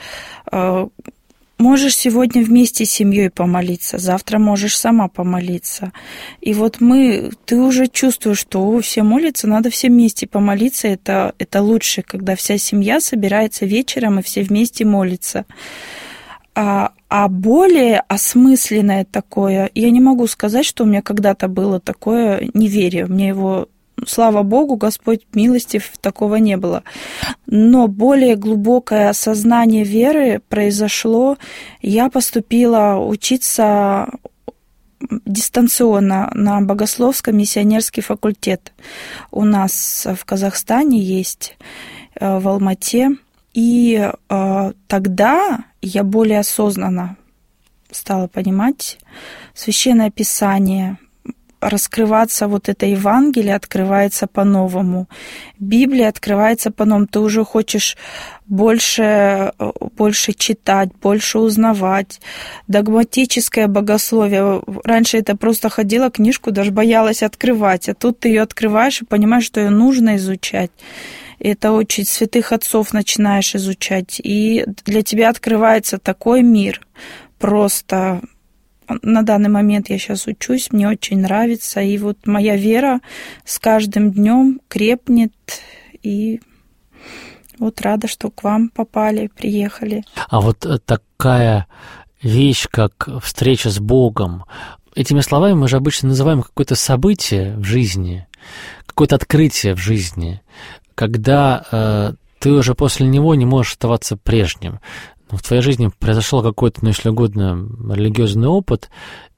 можешь сегодня вместе с семьей помолиться, завтра можешь сама помолиться. И вот мы, ты уже чувствуешь, что о, все молятся, надо все вместе помолиться. Это, это лучше, когда вся семья собирается вечером и все вместе молятся. А, а более осмысленное такое, я не могу сказать, что у меня когда-то было такое неверие. Мне его, слава Богу, Господь милостив, такого не было. Но более глубокое осознание веры произошло. Я поступила учиться дистанционно на богословско-миссионерский факультет. У нас в Казахстане есть, в Алмате. И э, тогда я более осознанно стала понимать Священное Писание, раскрываться вот это Евангелие открывается по-новому. Библия открывается по-новому. Ты уже хочешь больше, больше читать, больше узнавать. Догматическое богословие. Раньше это просто ходила книжку, даже боялась открывать. А тут ты ее открываешь и понимаешь, что ее нужно изучать. Это очень святых отцов начинаешь изучать. И для тебя открывается такой мир. Просто на данный момент я сейчас учусь, мне очень нравится. И вот моя вера с каждым днем крепнет. И вот рада, что к вам попали, приехали. А вот такая вещь, как встреча с Богом, этими словами мы же обычно называем какое-то событие в жизни, какое-то открытие в жизни, когда э, ты уже после него не можешь оставаться прежним. В твоей жизни произошел какой-то, ну, если угодно, религиозный опыт,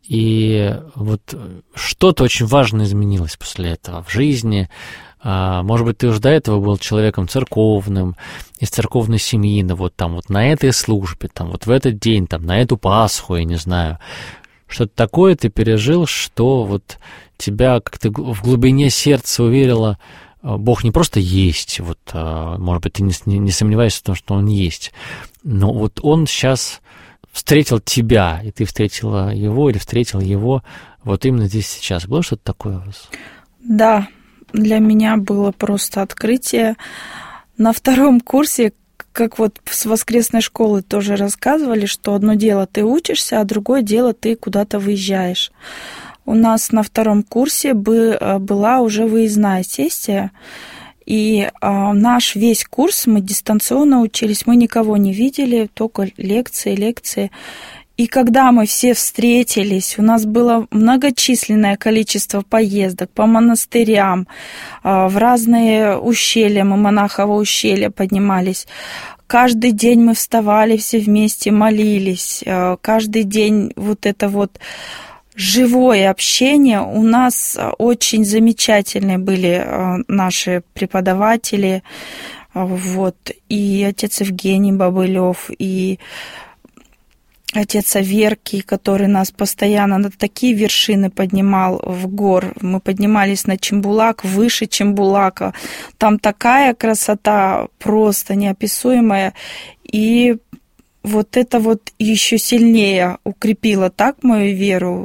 и вот что-то очень важное изменилось после этого в жизни. А, может быть, ты уже до этого был человеком церковным, из церковной семьи, но вот там вот на этой службе, там вот в этот день, там на эту Пасху, я не знаю, что-то такое ты пережил, что вот тебя как-то в глубине сердца уверило, Бог не просто есть, вот, может быть, ты не, не сомневаешься в том, что Он есть, но вот Он сейчас встретил тебя, и ты встретила Его, или встретил Его вот именно здесь сейчас. Было что-то такое у вас? Да, для меня было просто открытие. На втором курсе, как вот с воскресной школы тоже рассказывали, что одно дело ты учишься, а другое дело ты куда-то выезжаешь. У нас на втором курсе была уже выездная сессия, и наш весь курс мы дистанционно учились, мы никого не видели, только лекции, лекции. И когда мы все встретились, у нас было многочисленное количество поездок по монастырям, в разные ущелья, мы Монахово ущелье поднимались. Каждый день мы вставали все вместе, молились. Каждый день вот это вот живое общение. У нас очень замечательные были наши преподаватели. Вот. И отец Евгений Бобылев, и отец Аверкий, который нас постоянно на такие вершины поднимал в гор. Мы поднимались на Чембулак, выше Чембулака. Там такая красота просто неописуемая. И вот это вот еще сильнее укрепило так мою веру.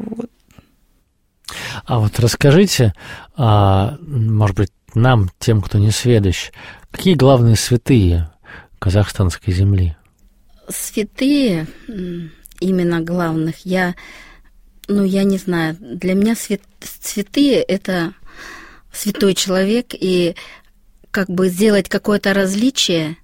А вот расскажите, может быть, нам, тем, кто не сведущ, какие главные святые казахстанской земли? Святые, именно главных, я, ну, я не знаю, для меня свят, святые – это святой человек, и как бы сделать какое-то различие.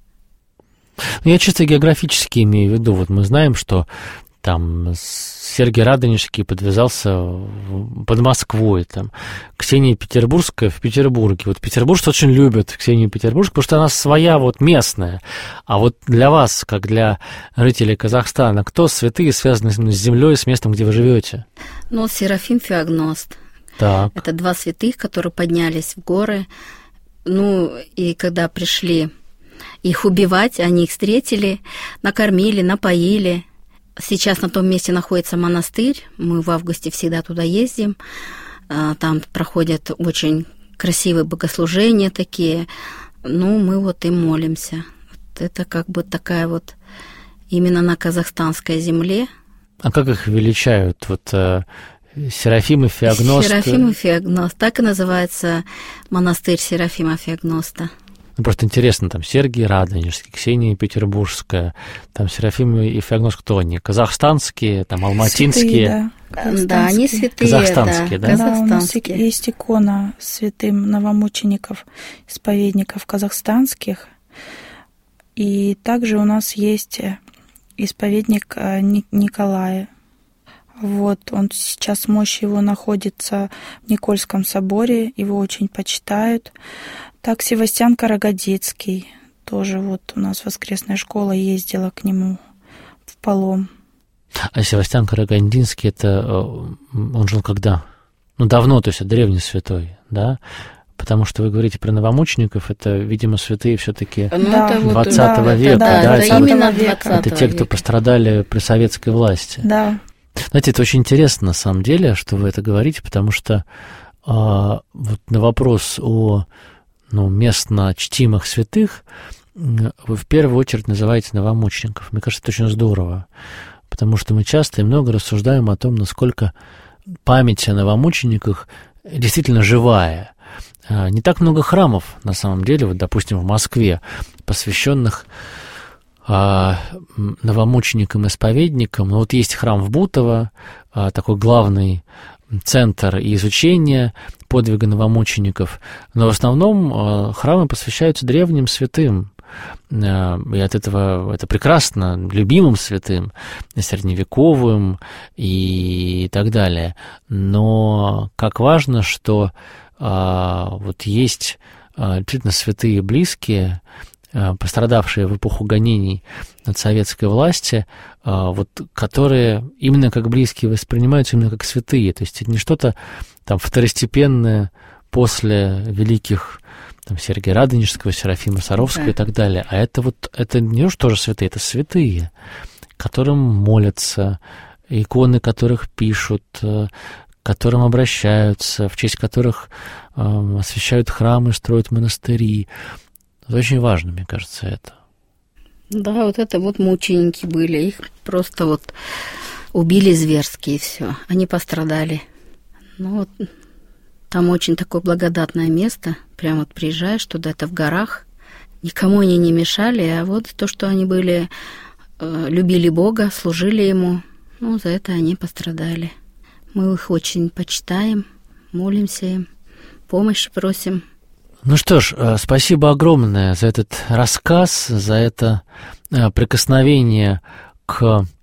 Я чисто географически имею в виду, вот мы знаем, что там Сергий Радонежский подвязался под Москвой, там, Ксения Петербургская в Петербурге. Вот петербуржцы очень любят Ксению Петербургскую, потому что она своя, вот местная. А вот для вас, как для жителей Казахстана, кто святые связаны с землей, с местом, где вы живете? Ну, Серафим Феогност. Так. Это два святых, которые поднялись в горы. Ну, и когда пришли их убивать, они их встретили, накормили, напоили. Сейчас на том месте находится монастырь. Мы в августе всегда туда ездим. Там проходят очень красивые богослужения такие. Ну, мы вот им молимся. Вот это как бы такая вот именно на казахстанской земле. А как их величают? Вот Серафим и Феогност? Серафим и Феогност. Так и называется монастырь Серафима Феогноста. Ну, просто интересно, там Сергий Радонежский, Ксения Петербургская, там Серафим и Феогност, кто они? Казахстанские, там алматинские? Святые, да. Да, они святые. Казахстанские, да? Да, да, у нас казахстанские. Есть икона святым новомучеников, исповедников казахстанских. И также у нас есть исповедник Николая. Вот, он сейчас, мощь его находится в Никольском соборе, его очень почитают. Так, Севастьян Карагодицкий, тоже вот у нас воскресная школа ездила к нему в Палом. А Севастьян Карагодинский, это он жил когда? Ну, давно, то есть это древний святой, да? Потому что вы говорите про новомучеников, это, видимо, святые все-таки да, двадцатого вот, века, да, да? Это, это именно вот, двадцатого это те, кто пострадали при советской власти. Да. Знаете, это очень интересно, на самом деле, что вы это говорите, потому что а, вот на вопрос о ну, местно чтимых святых вы в первую очередь называете новомучеников. Мне кажется, это очень здорово, потому что мы часто и много рассуждаем о том, насколько память о новомучениках действительно живая. Не так много храмов, на самом деле, вот, допустим, в Москве, посвященных новомученикам-исповедникам. Ну, вот есть храм в Бутово, такой главный центр изучения подвига новомучеников, но в основном храмы посвящаются древним святым, и от этого это прекрасно, любимым святым, средневековым и так далее. Но как важно, что вот есть действительно святые близкие, пострадавшие в эпоху гонений от советской власти, вот, которые именно как близкие воспринимаются именно как святые. То есть это не что-то там второстепенное после великих там, Сергия Радонежского, Серафима Саровского, да, и так далее. А это вот это не уж тоже святые, это святые, которым молятся, иконы которых пишут, к которым обращаются, в честь которых э, освящают храмы, строят монастыри. Это очень важно, мне кажется, это. Да, вот это вот мученики были. Их просто вот убили зверски, и все. Они пострадали. Ну вот там очень такое благодатное место. Прям вот приезжаешь туда, это в горах. Никому они не мешали, а вот то, что они были, э, любили Бога, служили Ему, ну, за это они пострадали. Мы их очень почитаем, молимся им, помощи просим. Ну что ж, спасибо огромное за этот рассказ, за это прикосновение к,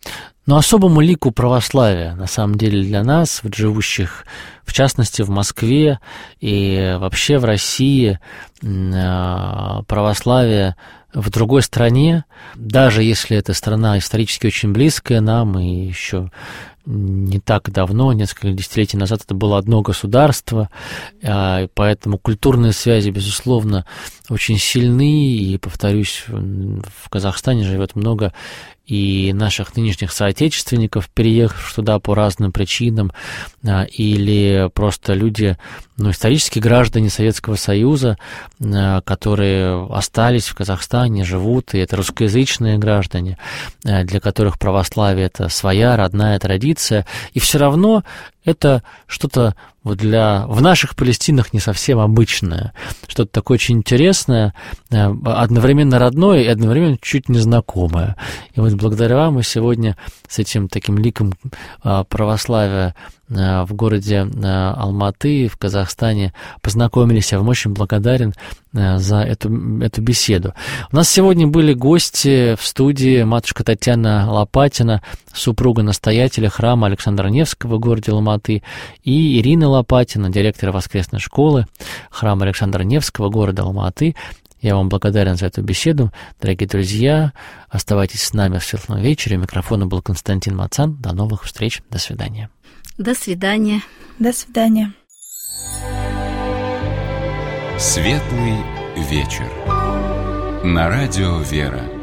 Но особому лику православия, на самом деле, для нас, вот живущих, в частности, в Москве и вообще в России, православие в другой стране, даже если эта страна исторически очень близкая нам, и еще не так давно, несколько десятилетий назад, это было одно государство, поэтому культурные связи, безусловно, очень сильны, и, повторюсь, в Казахстане живет много и наших нынешних соотечественников, переехавших туда по разным причинам, или просто люди, ну, исторические граждане Советского Союза, которые остались в Казахстане, живут, и это русскоязычные граждане, для которых православие – это своя родная традиция, и все равно это что-то вот для, в наших Палестинах не совсем обычное, что-то такое очень интересное, одновременно родное и одновременно чуть незнакомое. И вот благодаря вам мы сегодня с этим таким ликом православия в городе Алматы, в Казахстане, познакомились. Я вам очень благодарен за эту, эту беседу. У нас сегодня были гости в студии: матушка Татьяна Лопатина, супруга настоятеля храма Александра Невского в городе Алматы, и Ирина Лопатина, директор воскресной школы храма Александра Невского города Алматы. Я вам благодарен за эту беседу. Дорогие друзья, оставайтесь с нами в Светлом вечере. У микрофона был Константин Мацан. До новых встреч. До свидания. До свидания. До свидания. Светлый вечер. На радио «Вера».